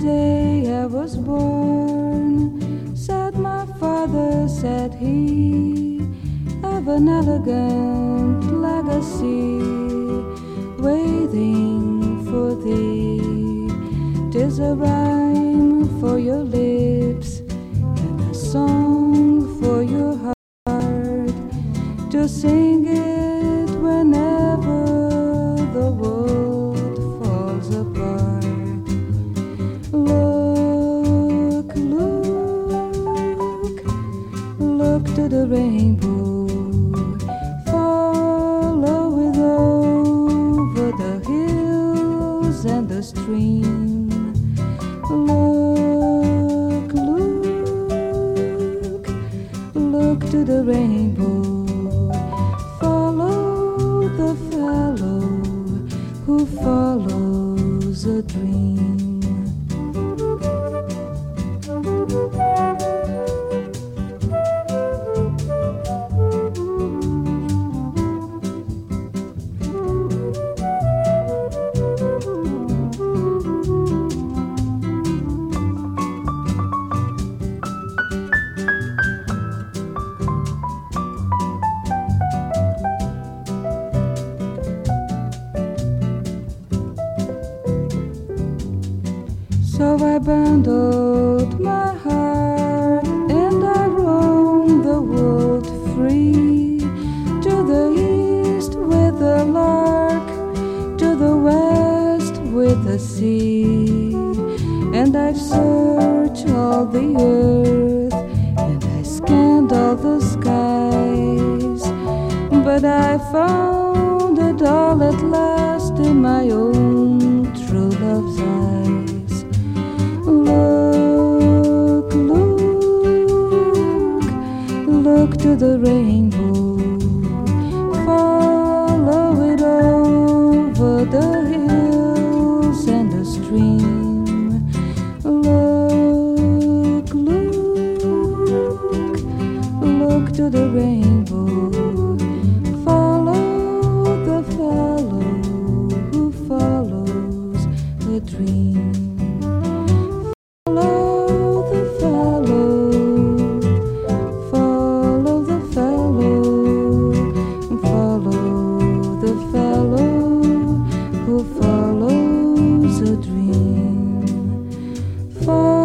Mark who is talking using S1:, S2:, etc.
S1: day I was born, said my father, said he, I've an elegant legacy waiting for thee. 'Tis a rhyme for your lips and a song for your heart, to sing it whenever the world falls apart. Look, look, look to the rainbow, follow it over the hills and the stream. Look, look, look to the rainbow, follow the fellow who follows a dream. So I bundled my heart and I roamed the world free, to the east with the lark, to the west with the sea. And I've searched all the earth and I scanned all the skies, but I found it all at last in my own true love's eyes. Look, look, look to the rainbow, follow it over the hills and the stream. Look, look, look to the rainbow, follow the fellow who follows a dream. Who follows a dream.